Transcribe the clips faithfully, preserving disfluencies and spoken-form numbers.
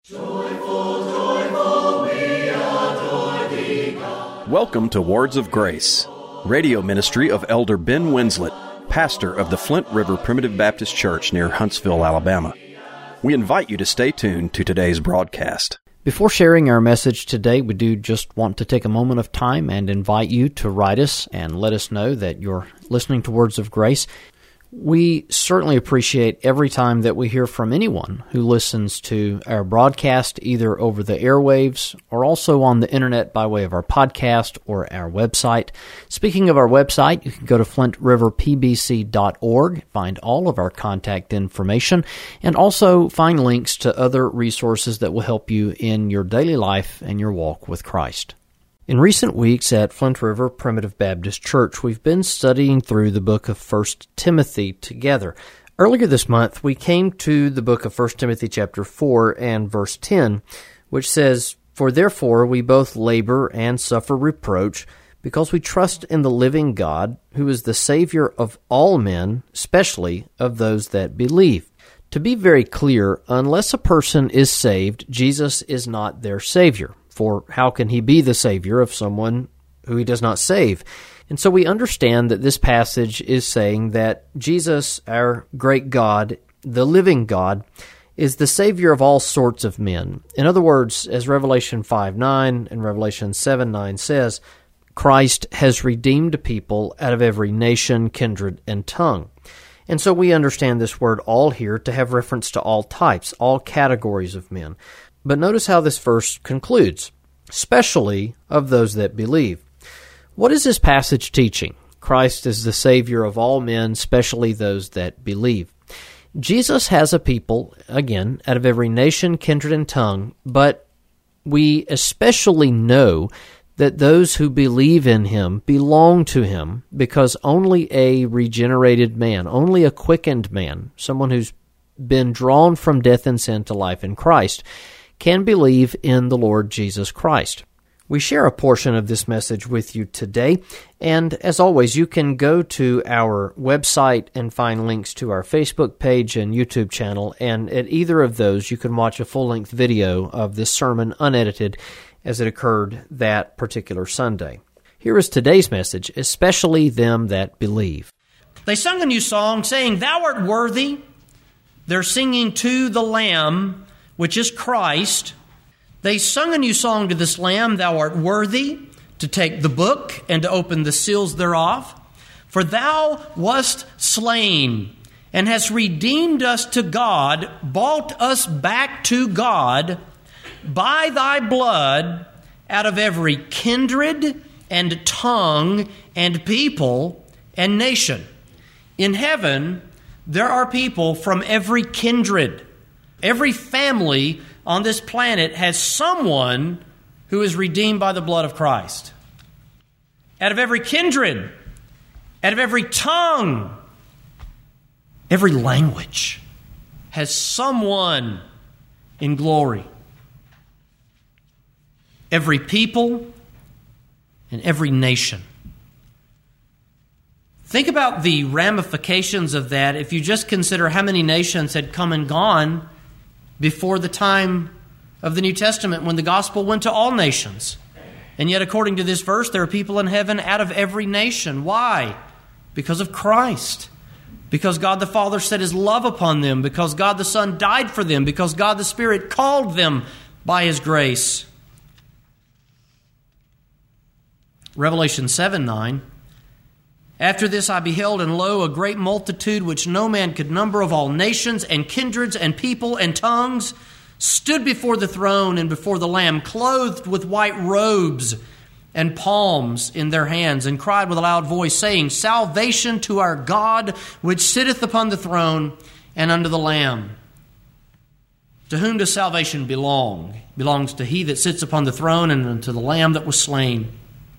Joyful, joyful, we adore thee, God. Welcome to Words of Grace, radio ministry of Elder Ben Winslet, pastor of the Flint River Primitive Baptist Church near Huntsville, Alabama. We invite you to stay tuned to today's broadcast. Before sharing our message today, we do just want to take a moment of time and invite you to write us and let us know that you're listening to Words of Grace. We certainly appreciate every time that we hear from anyone who listens to our broadcast, either over the airwaves or also on the internet by way of our podcast or our website. Speaking of our website, you can go to flint river p b c dot org, find all of our contact information, and also find links to other resources that will help you in your daily life and your walk with Christ. In recent weeks at Flint River Primitive Baptist Church, we've been studying through the book of First Timothy together. Earlier this month, we came to the book of First Timothy chapter four and verse ten, which says, "For therefore we both labor and suffer reproach, because we trust in the living God, who is the Savior of all men, especially of those that believe." To be very clear, unless a person is saved, Jesus is not their Savior. For how can he be the Savior of someone who he does not save? And so we understand that this passage is saying that Jesus, our great God, the living God, is the Savior of all sorts of men. In other words, as Revelation five nine and Revelation seven nine says, Christ has redeemed a people out of every nation, kindred, and tongue. And so we understand this word all here to have reference to all types, all categories of men. But notice how this verse concludes, especially of those that believe. What is this passage teaching? Christ is the Savior of all men, especially those that believe. Jesus has a people, again, out of every nation, kindred, and tongue, but we especially know that those who believe in Him belong to Him because only a regenerated man, only a quickened man, someone who's been drawn from death and sin to life in Christ, can believe in the Lord Jesus Christ. We share a portion of this message with you today, and as always, you can go to our website and find links to our Facebook page and YouTube channel, and at either of those, you can watch a full-length video of this sermon unedited as it occurred that particular Sunday. Here is today's message, especially them that believe. They sung a new song saying, "Thou art worthy." They're singing to the Lamb, which is Christ. They sung a new song to this Lamb, "Thou art worthy to take the book and to open the seals thereof. For thou wast slain and hast redeemed us to God, bought us back to God by thy blood out of every kindred and tongue and people and nation." In heaven, there are people from every kindred. Every family on this planet has someone who is redeemed by the blood of Christ. Out of every kindred, out of every tongue, every language has someone in glory. Every people and every nation. Think about the ramifications of that if you just consider how many nations had come and gone before the time of the New Testament when the gospel went to all nations. And yet, according to this verse, there are people in heaven out of every nation. Why? Because of Christ. Because God the Father set His love upon them. Because God the Son died for them. Because God the Spirit called them by His grace. Revelation seven nine. "After this I beheld, and lo, a great multitude which no man could number, of all nations and kindreds and people and tongues, stood before the throne and before the Lamb, clothed with white robes and palms in their hands, and cried with a loud voice, saying, Salvation to our God, which sitteth upon the throne, and unto the Lamb." To whom does salvation belong? It belongs to He that sits upon the throne and unto the Lamb that was slain.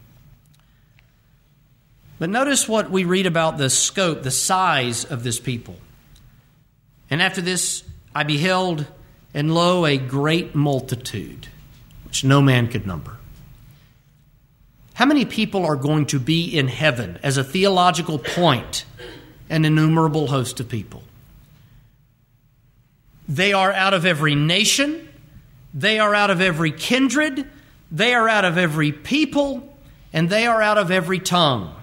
But notice what we read about the scope, the size of this people. "And after this I beheld, and lo, a great multitude, which no man could number." How many people are going to be in heaven as a theological point? An innumerable host of people. They are out of every nation, They are out of every kindred, they are out of every people, and they are out of every tongue.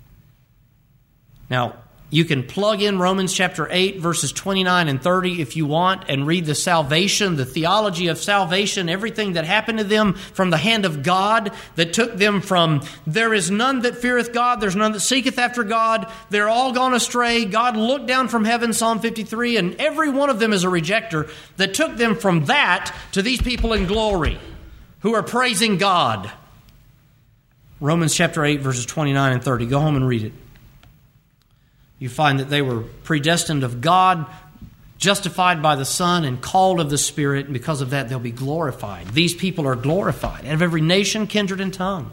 Now, you can plug in Romans chapter eight, verses twenty-nine and thirty if you want, and read the salvation, the theology of salvation, everything that happened to them from the hand of God that took them from there is none that feareth God, there's none that seeketh after God, they're all gone astray. God looked down from heaven, Psalm fifty-three, and every one of them is a rejecter, that took them from that to these people in glory who are praising God. Romans chapter eight, verses twenty-nine and thirty. Go home and read it. You find that they were predestined of God, justified by the Son, and called of the Spirit, and because of that they'll be glorified. These people are glorified out of every nation, kindred, and tongue.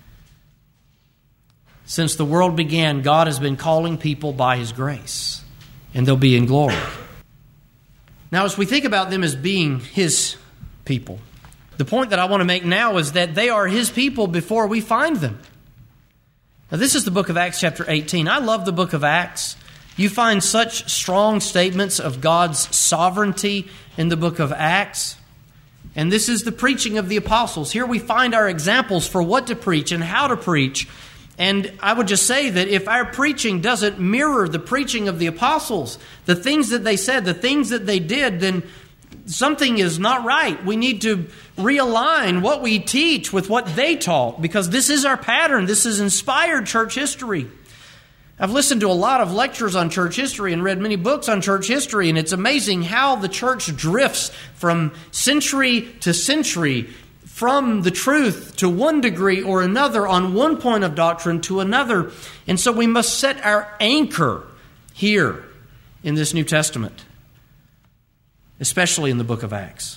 Since the world began, God has been calling people by His grace, and they'll be in glory. Now, as we think about them as being His people, the point that I want to make now is that they are His people before we find them. Now, this is the book of Acts chapter eighteen. I love the book of Acts. You find such strong statements of God's sovereignty in the book of Acts. And this is the preaching of the apostles. Here we find our examples for what to preach and how to preach. And I would just say that if our preaching doesn't mirror the preaching of the apostles, the things that they said, the things that they did, then something is not right. We need to realign what we teach with what they taught, because this is our pattern. This is inspired church history. I've listened to a lot of lectures on church history and read many books on church history, and it's amazing how the church drifts from century to century, from the truth to one degree or another, on one point of doctrine to another. And so we must set our anchor here in this New Testament, especially in the book of Acts.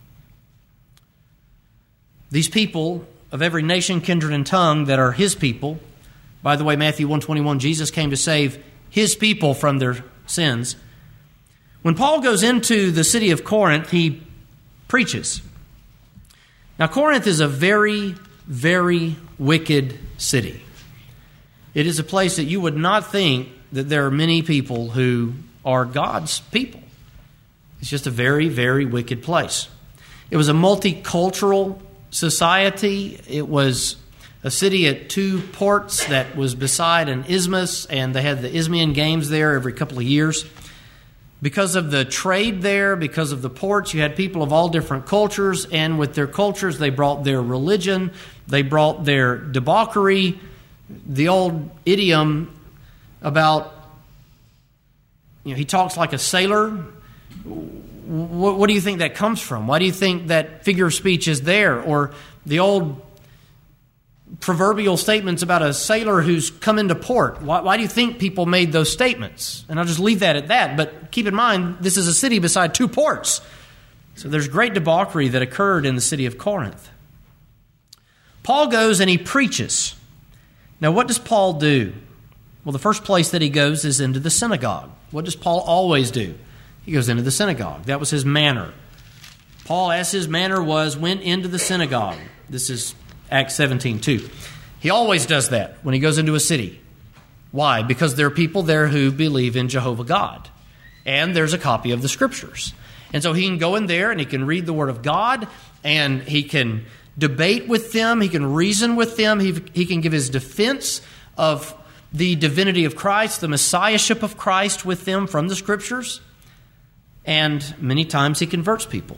These people of every nation, kindred, and tongue that are His people. By the way, Matthew one twenty-one, Jesus came to save His people from their sins. When Paul goes into the city of Corinth, he preaches. Now, Corinth is a very, very wicked city. It is a place that you would not think that there are many people who are God's people. It's just a very, very wicked place. It was a multicultural society. It was a city at two ports that was beside an isthmus, and they had the Isthmian Games there every couple of years. Because of the trade there, because of the ports, you had people of all different cultures, and with their cultures, they brought their religion, they brought their debauchery. The old idiom about, you know, he talks like a sailor. What, what do you think that comes from? Why do you think that figure of speech is there? Or the old proverbial statements about a sailor who's come into port. Why, why do you think people made those statements? And I'll just leave that at that. But keep in mind, this is a city beside two ports. So there's great debauchery that occurred in the city of Corinth. Paul goes and he preaches. Now, what does Paul do? Well, the first place that he goes is into the synagogue. What does Paul always do? He goes into the synagogue. That was his manner. Paul, as his manner was, went into the synagogue. This is Acts seventeen two. He always does that when he goes into a city. Why? Because there are people there who believe in Jehovah God. And there's a copy of the Scriptures. And so he can go in there and he can read the Word of God, and he can debate with them, he can reason with them, he, he can give his defense of the divinity of Christ, the messiahship of Christ with them from the Scriptures. And many times he converts people.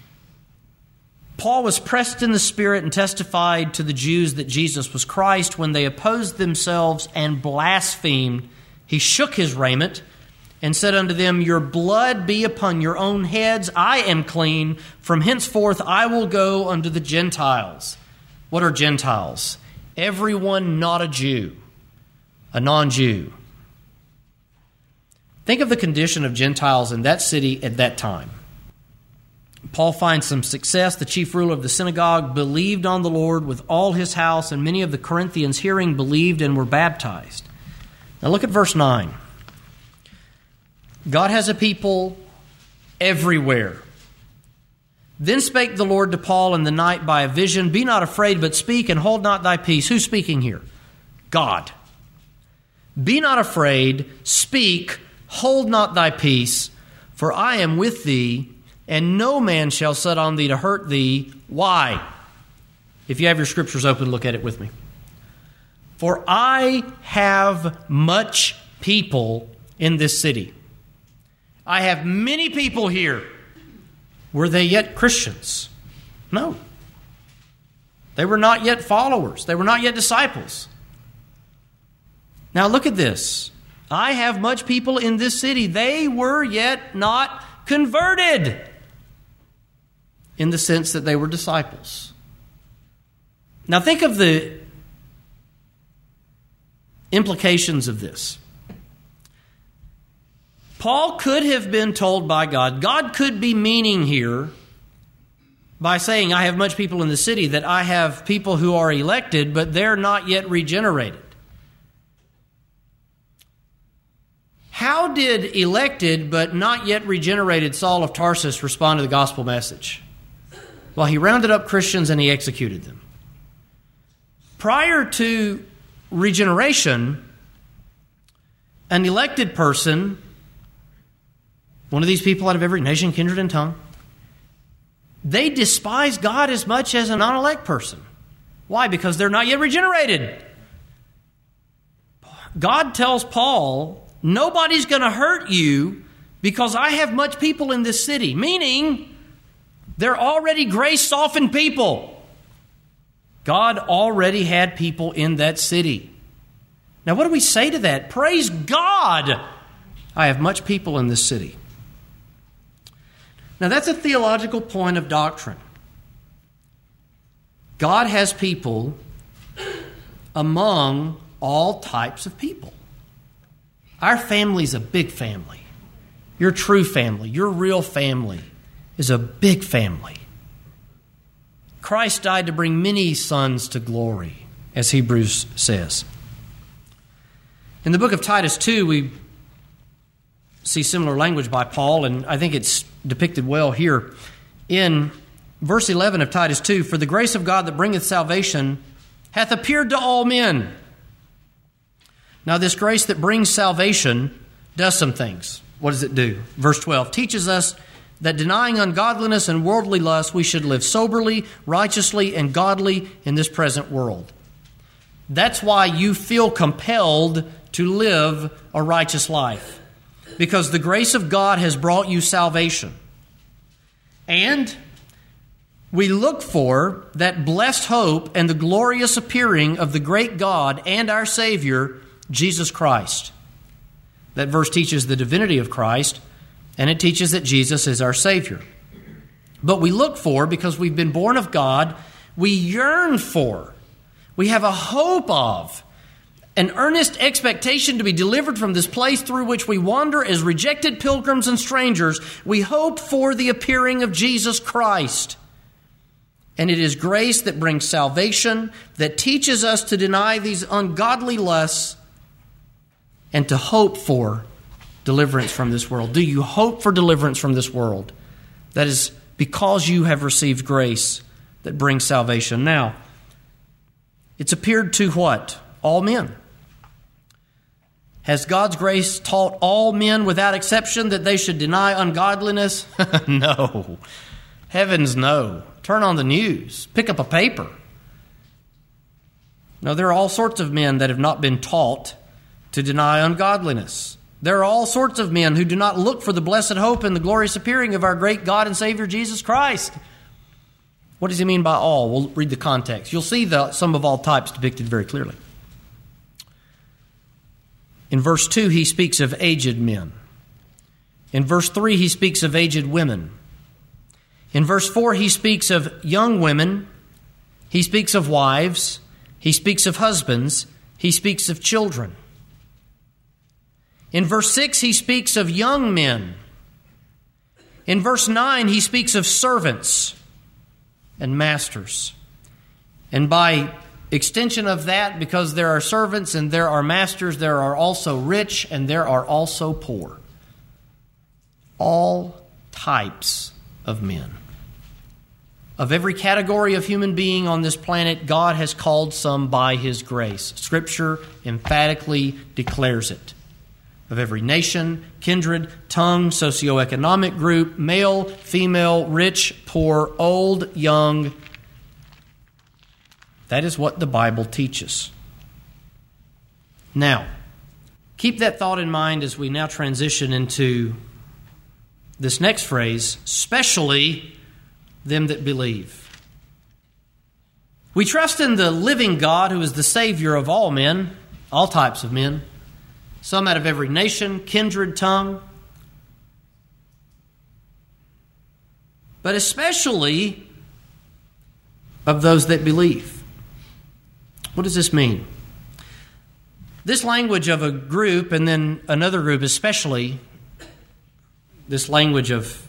Paul was pressed in the Spirit and testified to the Jews that Jesus was Christ. When they opposed themselves and blasphemed, he shook his raiment and said unto them, Your blood be upon your own heads. I am clean. From henceforth I will go unto the Gentiles. What are Gentiles? Everyone not a Jew, a non-Jew. Think of the condition of Gentiles in that city at that time. Paul finds some success. The chief ruler of the synagogue believed on the Lord with all his house, and many of the Corinthians hearing believed and were baptized. Now look at verse nine. God has a people everywhere. Then spake the Lord to Paul in the night by a vision, Be not afraid, but speak, and hold not thy peace. Who's speaking here? God. Be not afraid, speak, hold not thy peace, for I am with thee, and no man shall set on thee to hurt thee. Why? If you have your scriptures open, look at it with me. For I have much people in this city. I have many people here. Were they yet Christians? No. They were not yet followers. They were not yet disciples. Now look at this. I have much people in this city. They were yet not converted in the sense that they were disciples. Now think of the implications of this. Paul could have been told by God, God could be meaning here by saying, I have much people in the city, that I have people who are elected, but they're not yet regenerated. How did elected but not yet regenerated Saul of Tarsus respond to the gospel message? Well, he rounded up Christians and he executed them. Prior to regeneration, an elected person, one of these people out of every nation, kindred, and tongue, they despise God as much as a non-elect person. Why? Because they're not yet regenerated. God tells Paul, nobody's going to hurt you because I have much people in this city. Meaning, they're already grace-softened people. God already had people in that city. Now, what do we say to that? Praise God! I have much people in this city. Now, that's a theological point of doctrine. God has people among all types of people. Our family's a big family. Your true family, your real family, is a big family. Christ died to bring many sons to glory, as Hebrews says. In the book of Titus two, we see similar language by Paul, and I think it's depicted well here. In verse eleven of Titus two, for the grace of God that bringeth salvation hath appeared to all men. Now this grace that brings salvation does some things. What does it do? Verse twelve teaches us that denying ungodliness and worldly lust, we should live soberly, righteously, and godly in this present world. That's why you feel compelled to live a righteous life, because the grace of God has brought you salvation. And we look for that blessed hope and the glorious appearing of the great God and our Savior, Jesus Christ. That verse teaches the divinity of Christ, and it teaches that Jesus is our Savior. But we look for, because we've been born of God, we yearn for, we have a hope of, an earnest expectation to be delivered from this place through which we wander as rejected pilgrims and strangers. We hope for the appearing of Jesus Christ. And it is grace that brings salvation, that teaches us to deny these ungodly lusts and to hope for deliverance from this world. Do you hope for deliverance from this world? That is because you have received grace that brings salvation. Now, it's appeared to what? All men. Has God's grace taught all men without exception that they should deny ungodliness? No. Heavens, no. Turn on the news. Pick up a paper. No, there are all sorts of men that have not been taught to deny ungodliness. There are all sorts of men who do not look for the blessed hope and the glorious appearing of our great God and Savior Jesus Christ. What does he mean by all? We'll read the context. You'll see the some of all types depicted very clearly. In verse two, he speaks of aged men. In verse three, he speaks of aged women. In verse four, he speaks of young women. He speaks of wives. He speaks of husbands. He speaks of children. In verse six, he speaks of young men. In verse nine, he speaks of servants and masters. And by extension of that, because there are servants and there are masters, there are also rich and there are also poor. All types of men. Of every category of human being on this planet, God has called some by His grace. Scripture emphatically declares it. of every nation, kindred, tongue, socioeconomic group, male, female, rich, poor, old, young. That is what the Bible teaches. Now, keep that thought in mind as we now transition into this next phrase, especially them that believe. We trust in the living God who is the Savior of all men, all types of men, some out of every nation, kindred, tongue, but especially of those that believe. What does this mean? This language of a group and then another group, especially this language of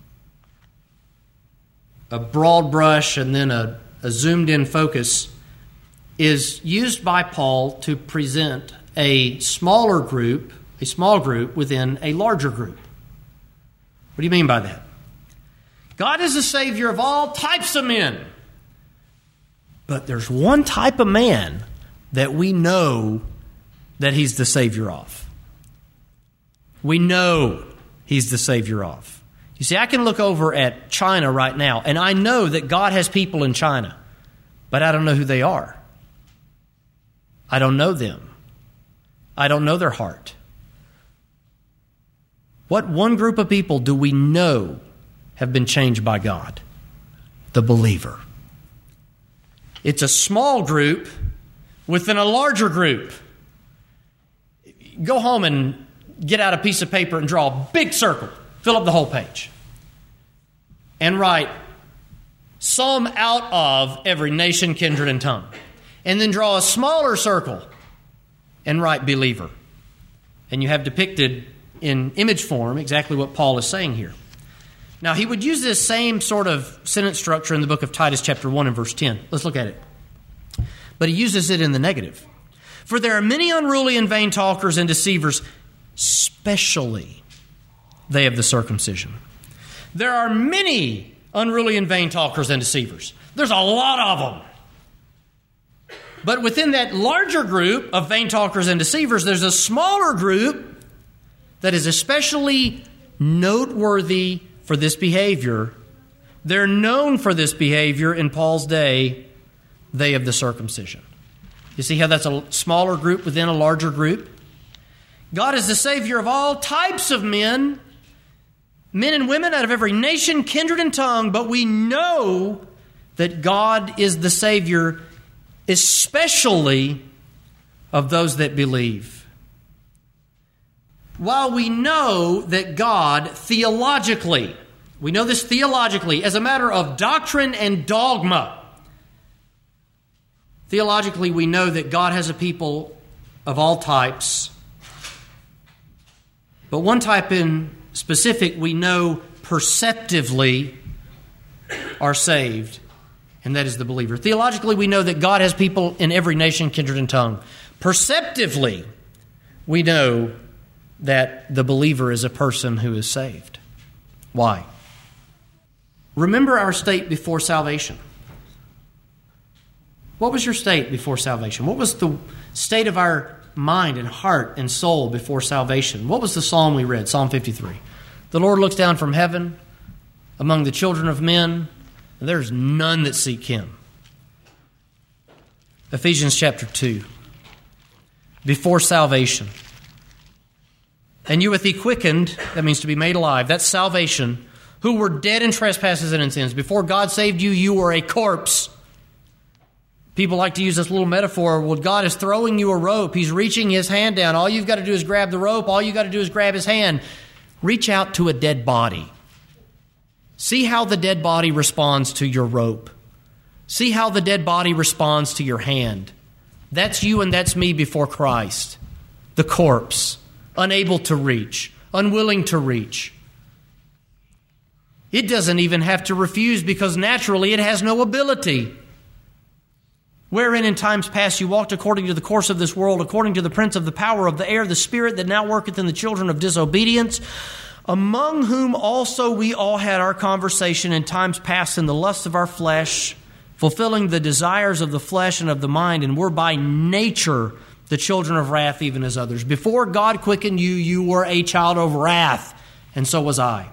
a broad brush and then a, a zoomed-in focus, is used by Paul to present a smaller group, a small group within a larger group. What do you mean by that? God is the Savior of all types of men. But there's one type of man that we know that He's the Savior of. We know He's the Savior of. You see, I can look over at China right now, and I know that God has people in China, but I don't know who they are. I don't know them. I don't know their heart. What one group of people do we know have been changed by God? The believer. It's a small group within a larger group. Go home and get out a piece of paper and draw a big circle. Fill up the whole page. And write, some out of every nation, kindred, and tongue. And then draw a smaller circle and write believer. And you have depicted in image form exactly what Paul is saying here. Now, he would use this same sort of sentence structure in the book of Titus chapter one and verse ten. Let's look at it. But he uses it in the negative. For there are many unruly and vain talkers and deceivers, especially they of the circumcision. There are many unruly and vain talkers and deceivers. There's a lot of them. But within that larger group of vain talkers and deceivers, there's a smaller group that is especially noteworthy for this behavior. They're known for this behavior in Paul's day, they of the circumcision. You see how that's a smaller group within a larger group? God is the Savior of all types of men, men and women out of every nation, kindred, and tongue, but we know that God is the Savior especially of those that believe. While we know that God theologically, we know this theologically as a matter of doctrine and dogma. Theologically, we know that God has a people of all types. But one type in specific we know perceptively are saved, and that is the believer. Theologically, we know that God has people in every nation, kindred, and tongue. Perceptively, we know that the believer is a person who is saved. Why? Remember our state before salvation. What was your state before salvation? What was the state of our mind and heart and soul before salvation? What was the psalm we read? Psalm fifty-three. The Lord looks down from heaven among the children of men, and there's none that seek Him. Ephesians chapter two. Before salvation. And you with thee quickened, that means to be made alive, that's salvation, who were dead in trespasses and in sins. Before God saved you, you were a corpse. People like to use this little metaphor. Well, God is throwing you a rope. He's reaching His hand down. All you've got to do is grab the rope. All you've got to do is grab His hand. Reach out to a dead body. See how the dead body responds to your rope. See how the dead body responds to your hand. That's you and that's me before Christ. The corpse, unable to reach, unwilling to reach. It doesn't even have to refuse because naturally it has no ability. Wherein in times past you walked according to the course of this world, according to the prince of the power of the air, the spirit that now worketh in the children of disobedience, among whom also we all had our conversation in times past in the lusts of our flesh, fulfilling the desires of the flesh and of the mind, and were by nature the children of wrath even as others. Before God quickened you, you were a child of wrath, and so was I.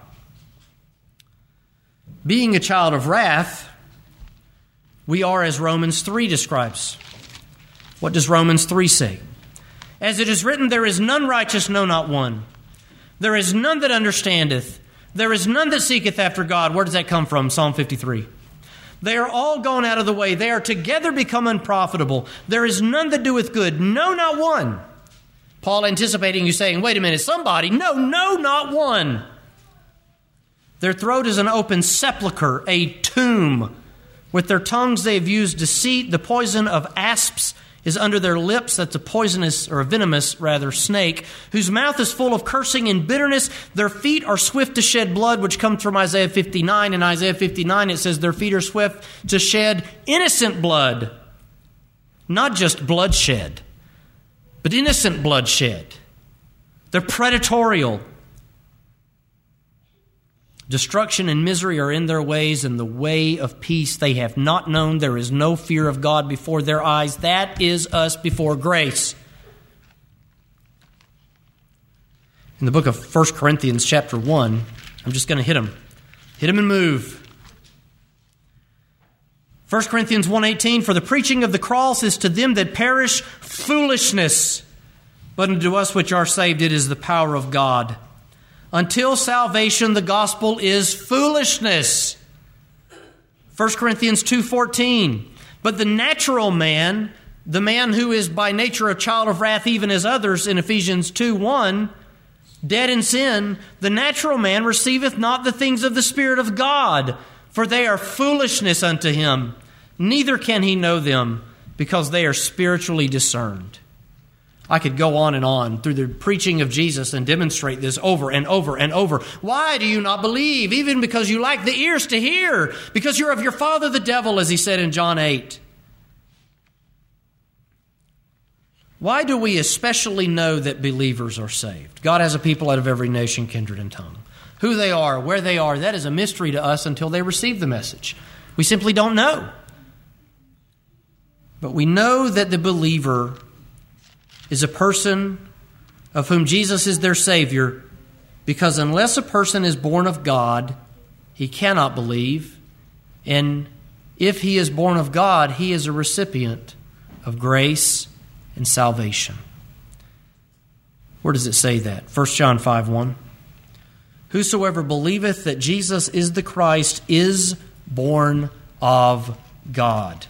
Being a child of wrath, we are as Romans three describes. What does Romans three say? As it is written, there is none righteous, no, not one. There is none that understandeth. There is none that seeketh after God. Where does that come from? Psalm fifty-three. They are all gone out of the way. They are together become unprofitable. There is none that doeth good. No, not one. Paul anticipating you saying, wait a minute, somebody. No, no, not one. Their throat is an open sepulchre, a tomb. With their tongues they have used deceit. The poison of asps is under their lips. That's a poisonous, or a venomous, rather, snake, whose mouth is full of cursing and bitterness. Their feet are swift to shed blood, which comes from Isaiah fifty-nine. In Isaiah fifty-nine it says their feet are swift to shed innocent blood. Not just bloodshed, but innocent bloodshed. They're predatorial. Destruction and misery are in their ways, and the way of peace they have not known. There is no fear of God before their eyes. That is us before grace. In the book of First Corinthians chapter one, I'm just going to hit them. Hit them and move. First Corinthians one eighteen, for the preaching of the cross is to them that perish foolishness, but unto us which are saved it is the power of God. Until salvation, the gospel is foolishness. First Corinthians two fourteen. But the natural man, the man who is by nature a child of wrath even as others, in Ephesians two one, dead in sin, the natural man receiveth not the things of the Spirit of God, for they are foolishness unto him. Neither can he know them, because they are spiritually discerned. I could go on and on through the preaching of Jesus and demonstrate this over and over and over. Why do you not believe? Even because you lack the ears to hear. Because you're of your father the devil, as he said in John eight. Why do we especially know that believers are saved? God has a people out of every nation, kindred, and tongue. Who they are, where they are, that is a mystery to us until they receive the message. We simply don't know. But we know that the believer is a person of whom Jesus is their Savior, because unless a person is born of God, he cannot believe. And if he is born of God, he is a recipient of grace and salvation. Where does it say that? First John five one. Whosoever believeth that Jesus is the Christ is born of God.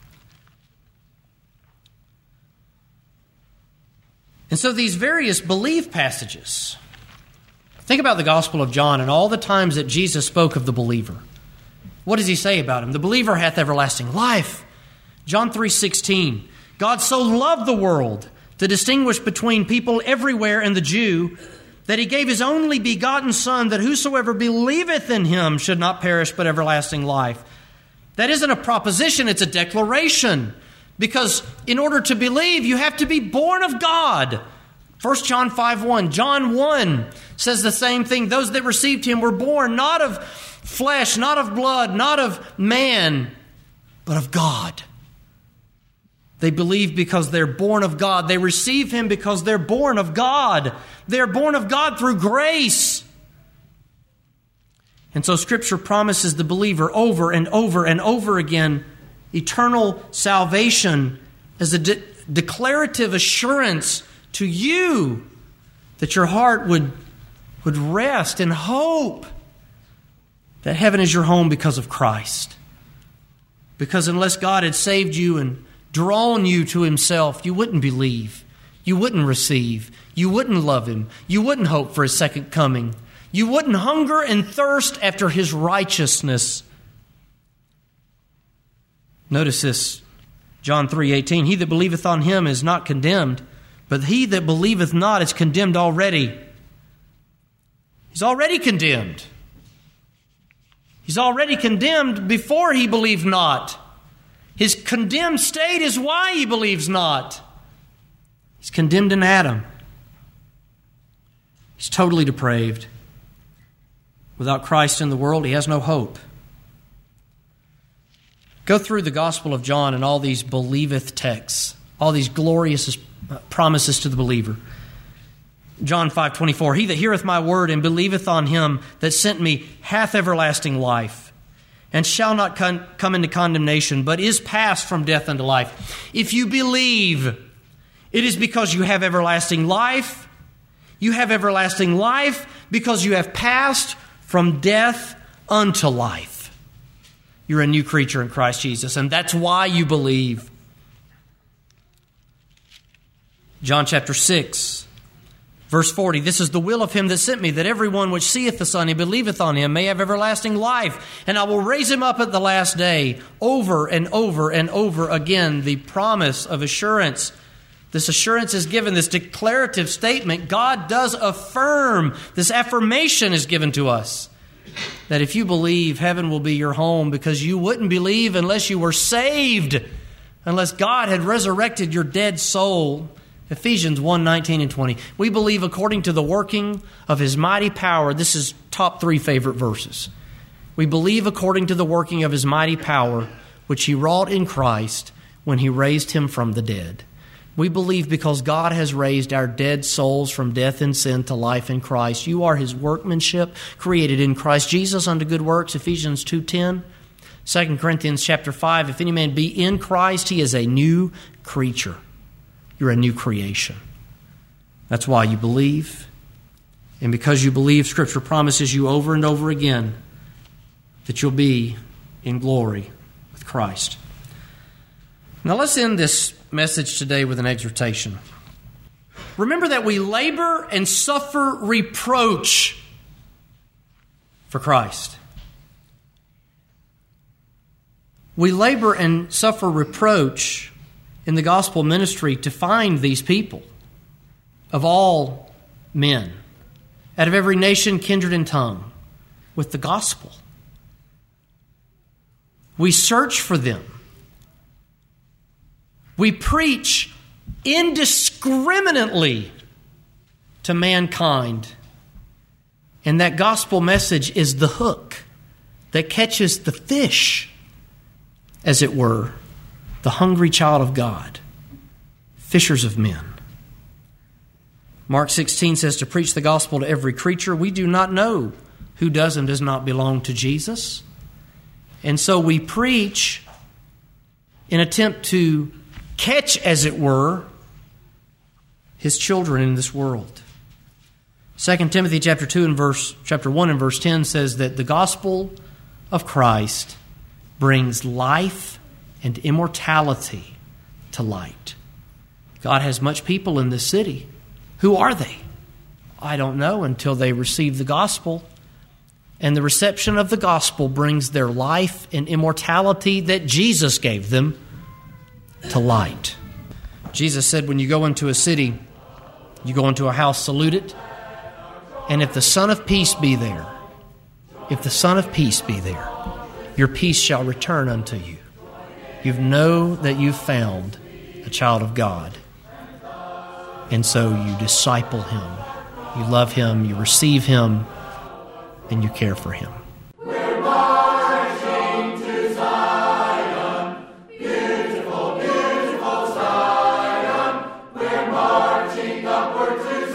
And so these various belief passages, think about the Gospel of John and all the times that Jesus spoke of the believer. What does he say about him? The believer hath everlasting life. John three sixteen. God so loved the world to distinguish between people everywhere and the Jew, that he gave his only begotten Son, that whosoever believeth in him should not perish but everlasting life. That isn't a proposition, it's a declaration. Because in order to believe, you have to be born of God. First John five one. John one says the same thing. Those that received him were born not of flesh, not of blood, not of man, but of God. They believe because they're born of God. They receive him because they're born of God. They're born of God through grace. And so Scripture promises the believer over and over and over again eternal salvation as a de- declarative assurance to you that your heart would, would rest in hope that heaven is your home because of Christ. Because unless God had saved you and drawn you to himself, you wouldn't believe, you wouldn't receive, you wouldn't love him, you wouldn't hope for his second coming, you wouldn't hunger and thirst after his righteousness. Notice this, John three eighteen. He that believeth on him is not condemned, but he that believeth not is condemned already. He's already condemned. He's already condemned before he believed not. His condemned state is why he believes not. He's condemned in Adam. He's totally depraved. Without Christ in the world, he has no hope. Go through the Gospel of John and all these believeth texts, all these glorious uh, promises to the believer. John five twenty-four, he that heareth my word and believeth on him that sent me hath everlasting life, and shall not con- come into condemnation, but is passed from death unto life. If you believe, it is because you have everlasting life. You have everlasting life because you have passed from death unto life. You're a new creature in Christ Jesus, and that's why you believe. John chapter six, verse forty, this is the will of him that sent me, that everyone which seeth the Son and believeth on him may have everlasting life, and I will raise him up at the last day. Over and over and over again, the promise of assurance. This assurance is given, this declarative statement. God does affirm, this affirmation is given to us, that if you believe, heaven will be your home, because you wouldn't believe unless you were saved, unless God had resurrected your dead soul. Ephesians one, nineteen and twenty. We believe according to the working of his mighty power. This is top three favorite verses. We believe according to the working of his mighty power, which he wrought in Christ when he raised him from the dead. We believe because God has raised our dead souls from death and sin to life in Christ. You are his workmanship, created in Christ Jesus unto good works, Ephesians two ten. Second Corinthians chapter five, if any man be in Christ, he is a new creature. You're a new creation. That's why you believe. And because you believe, Scripture promises you over and over again that you'll be in glory with Christ. Now let's end this message today with an exhortation. Remember that we labor and suffer reproach for Christ. We labor and suffer reproach in the gospel ministry to find these people of all men, out of every nation, kindred, and tongue, with the gospel. We search for them. We preach indiscriminately to mankind. And that gospel message is the hook that catches the fish, as it were, the hungry child of God, fishers of men. Mark sixteen says to preach the gospel to every creature. We do not know who does and does not belong to Jesus. And so we preach in attempt to catch, as it were, his children in this world. Second Timothy chapter two and verse chapter one and verse ten says that the gospel of Christ brings life and immortality to light. God has much people in this city. Who are they? I don't know until they receive the gospel. And the reception of the gospel brings their life and immortality that Jesus gave them to light. Jesus said, when you go into a city, you go into a house, salute it. And if the Son of Peace be there, if the Son of Peace be there, your peace shall return unto you. You know that you've found a child of God. And so you disciple him. You love him, you receive him, and you care for him. We're marching to Zion, beautiful, beautiful Zion. We're marching upward to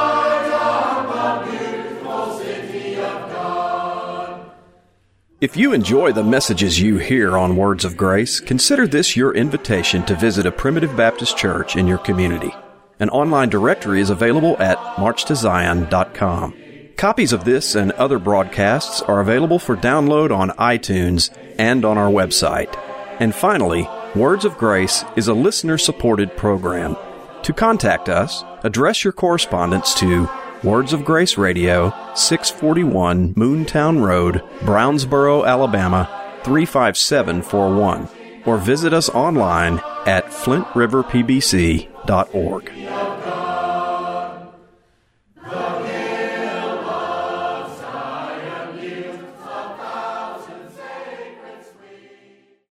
Zion, the beautiful city of God. If you enjoy the messages you hear on Words of Grace, consider this your invitation to visit a Primitive Baptist church in your community. An online directory is available at march to zion dot com. Copies of this and other broadcasts are available for download on iTunes and on our website. And finally, Words of Grace is a listener-supported program. To contact us, address your correspondence to Words of Grace Radio, six forty-one Moontown Road, Brownsboro, Alabama, three five seven four one, or visit us online at flint river p b c dot org.